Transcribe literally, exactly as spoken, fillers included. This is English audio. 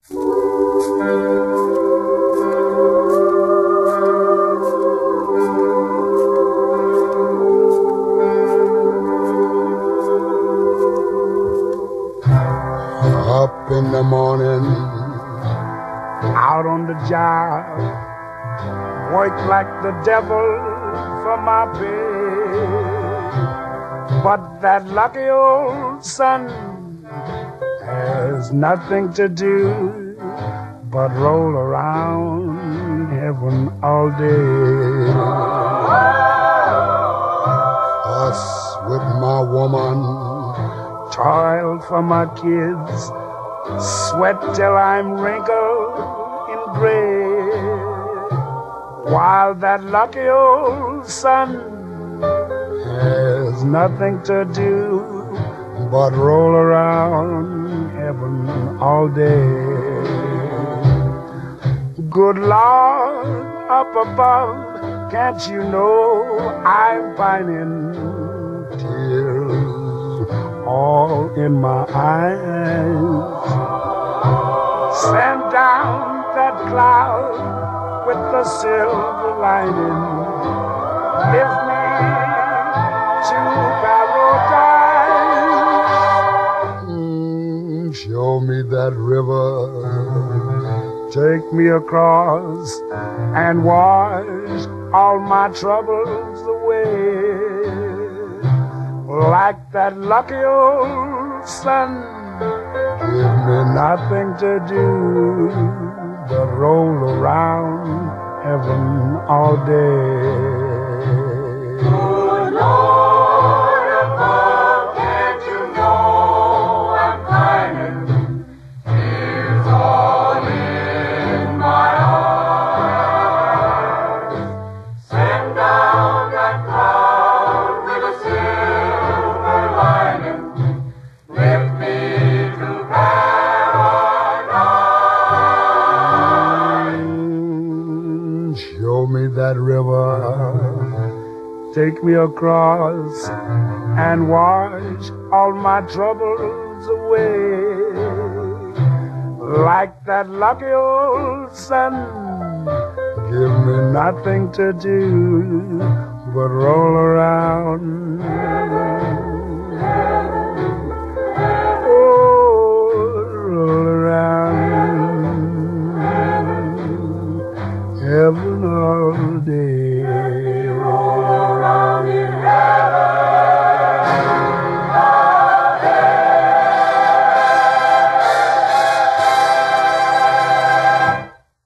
Up in the morning, out on the job, work like the devil for my pay. But that lucky old sun has nothing to do but roll around heaven all day. us with my woman, toil for my kids, sweat till I'm wrinkled in gray, while that lucky old sun has nothing to do but roll around heaven all day. Good Lord up above, can't you know I'm pining, tears all in my eyes. Send down that cloud with the silver lining, lift me to paradise. Mm, show me that river, take me across and wash all my troubles away. Like that lucky old sun, give me nothing to do but roll around heaven all day. Good Lord above, can't you know I'm pining? Tears all in my eyes. Send down that cloud with a silver lining, lift me to paradise. Mm, show me that river, take me across and wash all my troubles away. Like that lucky old sun, give me nothing to do but roll around